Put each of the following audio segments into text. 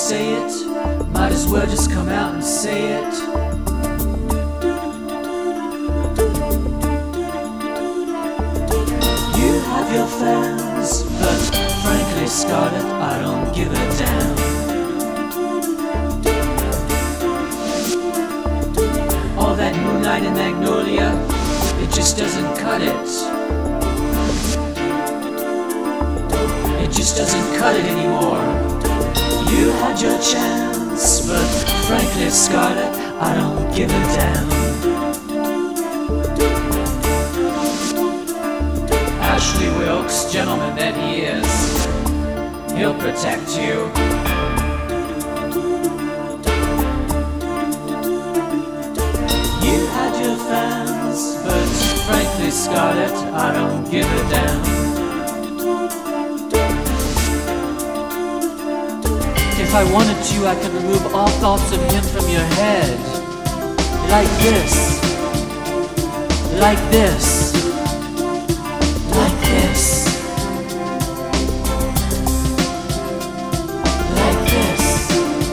say it. Might as well just come out and say it. You have your fans, but frankly, Scarlett, I don't give a damn. All that Moonlight and Magnolia, it just doesn't cut it. It just doesn't cut it anymore. You had your chance, but frankly, Scarlett, I don't give a damn. Ashley Wilkes, gentleman that he is, he'll protect you. You had your fans, but frankly, Scarlett, I don't give a damn. If I wanted to, I could remove all thoughts of him from your head. Like this. Like this. Like this. Like this.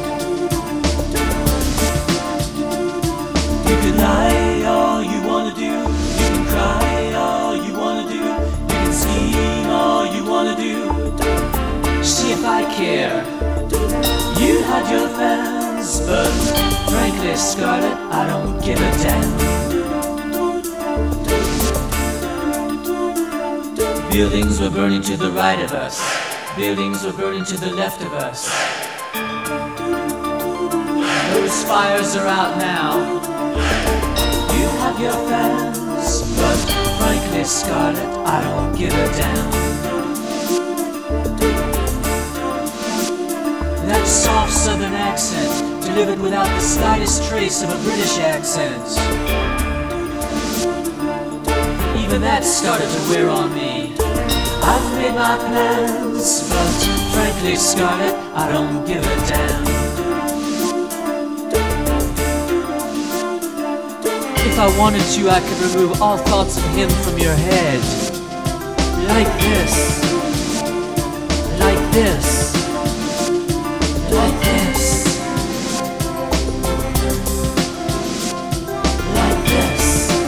You can lie all you wanna do. You can cry all you wanna do. You can scheme all you wanna do. See if I care. You had your fans, but frankly, Scarlett, I don't give a damn. Buildings were burning to the right of us. Buildings were burning to the left of us. Those fires are out now. You have your fans, but frankly, Scarlett, I don't give a damn. That soft southern accent, delivered without the slightest trace of a British accent. Even that started to wear on me. I've made my plans, but frankly, Scarlett, I don't give a damn. If I wanted to, I could remove all thoughts of him from your head. Like this. Like this. Like this. Like this.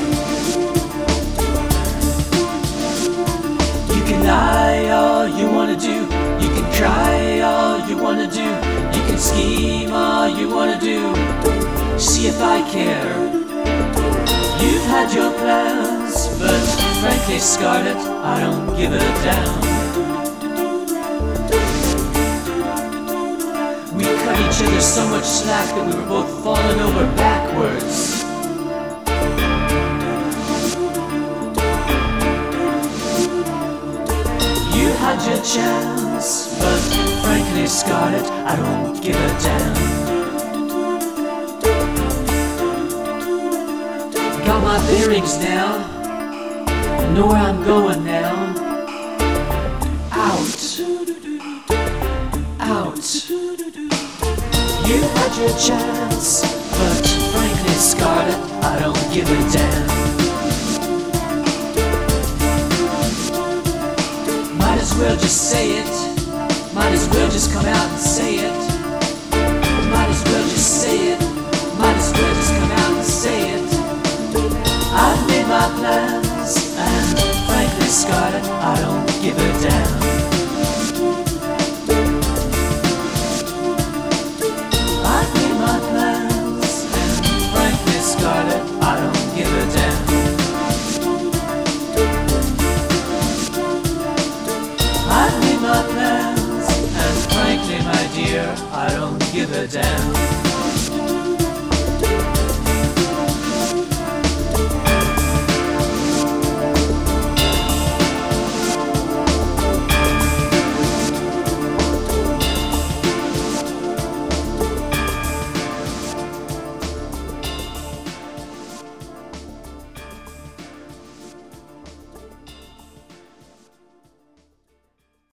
You can lie all you wanna do. You can cry all you wanna do. You can scheme all you wanna do. See if I care. You've had your plans, but frankly, Scarlett, I don't give a damn. Cut each other so much slack that we were both falling over backwards. You had your chance, but frankly, Scarlett, I don't give a damn. Got my bearings now, know where I'm going now. Out. Out. You had your chance, but frankly, Scarlett, I don't give a damn. Might as well just say it. Might as well just come out and say it. Might as well just say it. Might as well just come out and say it. I've made my plans, and frankly, Scarlett, I don't give a damn. I don't give a damn. I've made my plans, and frankly, my dear, I don't give a damn.